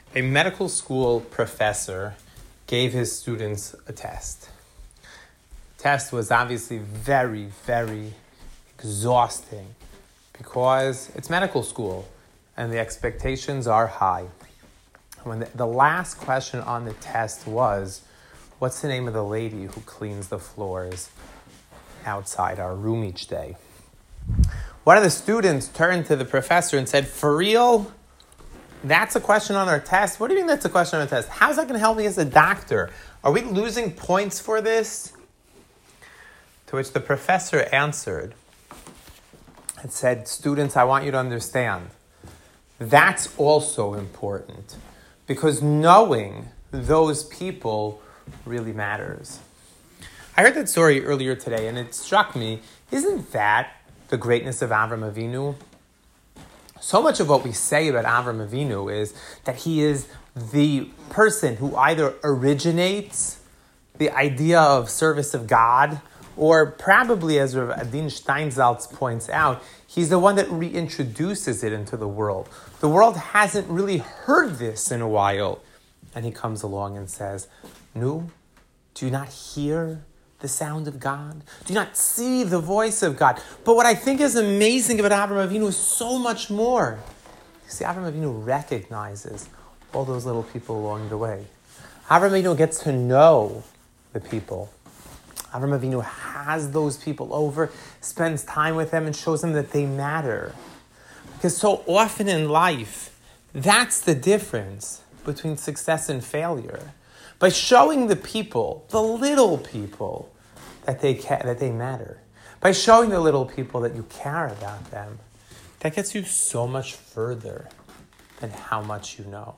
A medical school professor gave his students a test. The test was obviously very, very exhausting because it's medical school and the expectations are high. When the last question on the test was, what's the name of the lady who cleans the floors outside our room each day? One of the students turned to the professor and said, for real? That's a question on our test? What do you mean that's a question on our test? How's that going to help me as a doctor? Are we losing points for this? To which the professor answered and said, students, I want you to understand, that's also important because knowing those people really matters. I heard that story earlier today and it struck me, isn't that the greatness of Avram Avinu? So much of what we say about Avram Avinu is that he is the person who either originates the idea of service of God, or probably, as Rav Adin Steinsaltz points out, he's the one that reintroduces it into the world. The world hasn't really heard this in a while. And he comes along and says, no, do you not hear the sound of God? Do you not see the voice of God? But what I think is amazing about Avram Avinu is so much more. You see, Avram Avinu recognizes all those little people along the way. Avram Avinu gets to know the people. Avram Avinu has those people over, spends time with them, and shows them that they matter. Because so often in life, that's the difference between success and failure. By showing the people, the little people, that they matter. By showing the little people that you care about them, that gets you so much further than how much you know.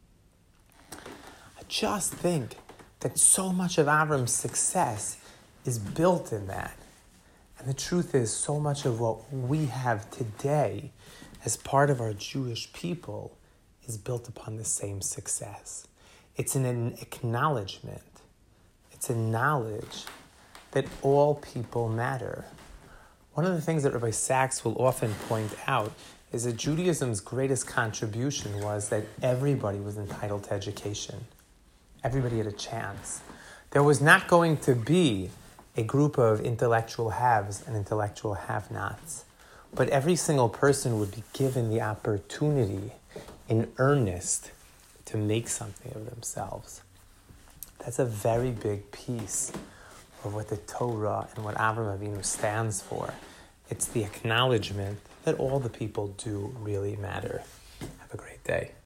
I just think that so much of Avram's success is built in that. And the truth is, so much of what we have today as part of our Jewish people is built upon the same success. It's an acknowledgement. It's a knowledge that all people matter. One of the things that Rabbi Sachs will often point out is that Judaism's greatest contribution was that everybody was entitled to education. Everybody had a chance. There was not going to be a group of intellectual haves and intellectual have-nots, but every single person would be given the opportunity in earnest to make something of themselves. That's a very big piece of what the Torah and what Avram Avinu stands for. It's the acknowledgement that all the people do really matter. Have a great day.